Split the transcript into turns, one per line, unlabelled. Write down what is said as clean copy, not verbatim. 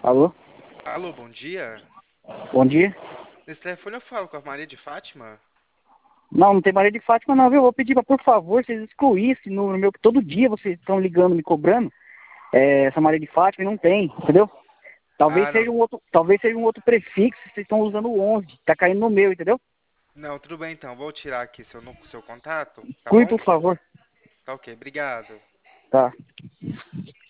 Alô?
Alô, bom dia.
Bom dia.
Nesse telefone eu falo com a Maria de Fátima.
Não, não tem Maria de Fátima não, viu? Eu vou pedir pra, por favor, vocês excluíssem no meu... Todo dia vocês estão ligando, me cobrando essa Maria de Fátima e não tem, entendeu?
Ah, não.
Talvez seja um outro prefixo, vocês estão usando o 11, tá caindo no meu, entendeu?
Não, tudo bem então. Vou tirar aqui seu contato, tá
Exclui,
bom?
por favor.
Tá ok, obrigado.
Tá.